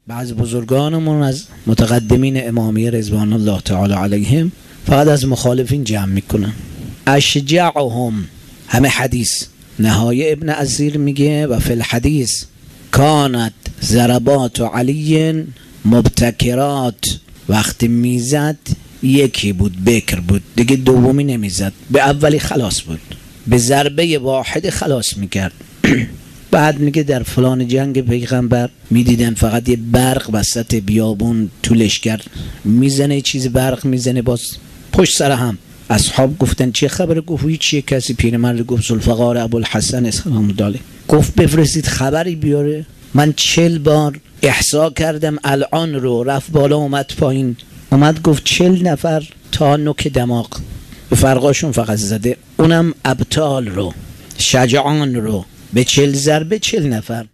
بعض بزرگانمون از متقدمین امامیه رضوان الله تعالی علیهم فقط از مخالفین جمع میکنن. اشجعهم، همه حدیث. نهایه ابن عزیر میگه و فی الحدیث کانت ضربات علی مبتکرات، وقتی میزد یکی بود، بکر بود، دیگه دومی نمیزد، به اولی خلاص بود، به ضربه واحد خلاص میکرد. بعد میگه در فلان جنگ پیغمبر میدیدن فقط یه برق وسط بیابون تو لشکر میزنه، چیز برق میزنه باز پشت سر هم. اصحاب گفتن چه خبره؟ گفت هیچیه. کسی پیرمرد گفت ذوالفقار ابوالحسن سلام الله علیه، گفت بفرستید خبری بیاره. من 40 بار احصا کردم الان رو، رفت بالا اومد پایین، اومد گفت 40 نفر تا نوک دماغ به فرقاشون فقط زده، اونم ابطال رو، شجعان رو، به 40 ضربه 40 نفر.